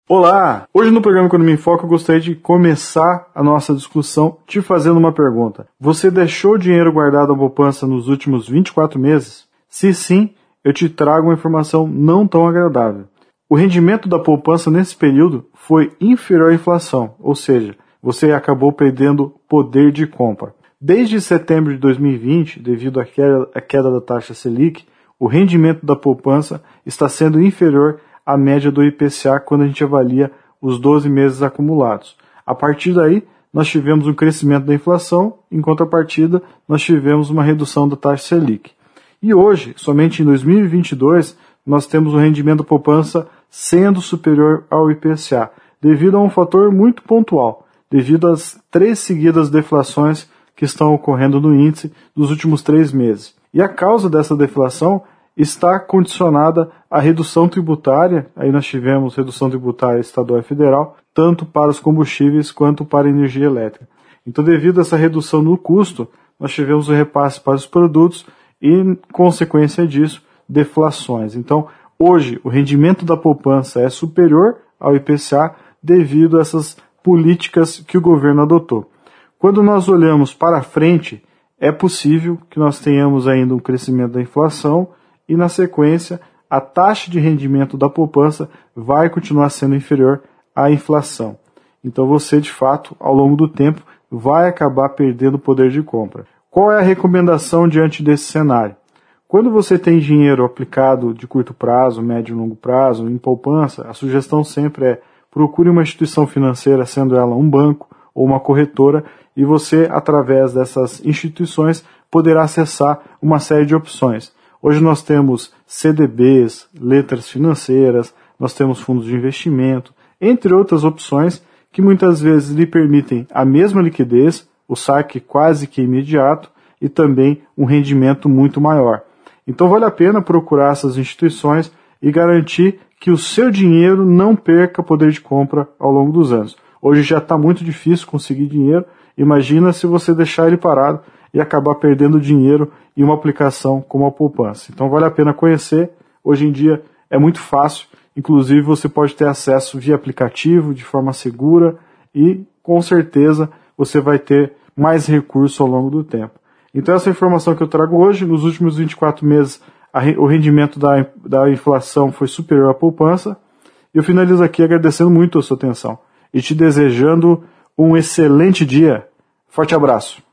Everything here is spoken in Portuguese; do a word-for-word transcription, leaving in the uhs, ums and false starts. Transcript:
Olá! Hoje no programa Economia em Foco eu gostaria de começar a nossa discussão te fazendo uma pergunta. Você deixou dinheiro guardado na poupança nos últimos vinte e quatro meses? Se sim, eu te trago uma informação não tão agradável. O rendimento da poupança nesse período foi inferior à inflação, ou seja, você acabou perdendo poder de compra. Desde setembro de dois mil e vinte, devido à queda, à queda da taxa Selic, o rendimento da poupança está sendo inferior à média do I P C A quando a gente avalia os doze meses acumulados. A partir daí, nós tivemos um crescimento da inflação, em contrapartida, nós tivemos uma redução da taxa Selic. E hoje, somente em dois mil e vinte e dois, nós temos o rendimento da poupança sendo superior ao I P C A, devido a um fator muito pontual, devido às três seguidas deflações que estão ocorrendo no índice dos últimos três meses. E a causa dessa deflação está condicionada à redução tributária, aí nós tivemos redução tributária estadual e federal, tanto para os combustíveis quanto para a energia elétrica. Então, devido a essa redução no custo, nós tivemos o repasse para os produtos e, consequência disso, deflações. Então, hoje, o rendimento da poupança é superior ao I P C A devido a essas políticas que o governo adotou. Quando nós olhamos para frente, é possível que nós tenhamos ainda um crescimento da inflação e, na sequência, a taxa de rendimento da poupança vai continuar sendo inferior à inflação. Então você, de fato, ao longo do tempo, vai acabar perdendo o poder de compra. Qual é a recomendação diante desse cenário? Quando você tem dinheiro aplicado de curto prazo, médio e longo prazo, em poupança, a sugestão sempre é procure uma instituição financeira, sendo ela um banco ou uma corretora, e você, através dessas instituições, poderá acessar uma série de opções. Hoje nós temos C D Bs, letras financeiras, nós temos fundos de investimento, entre outras opções que muitas vezes lhe permitem a mesma liquidez, o saque quase que imediato e também um rendimento muito maior. Então vale a pena procurar essas instituições e garantir que o seu dinheiro não perca poder de compra ao longo dos anos. Hoje já está muito difícil conseguir dinheiro, imagina se você deixar ele parado e acabar perdendo dinheiro em uma aplicação como a poupança. Então vale a pena conhecer, hoje em dia é muito fácil, inclusive você pode ter acesso via aplicativo, de forma segura e com certeza você vai ter mais recursos ao longo do tempo. Então essa informação que eu trago hoje, nos últimos vinte e quatro meses a, o rendimento da, da inflação foi superior à poupança. E eu finalizo aqui agradecendo muito a sua atenção e te desejando um excelente dia. Forte abraço.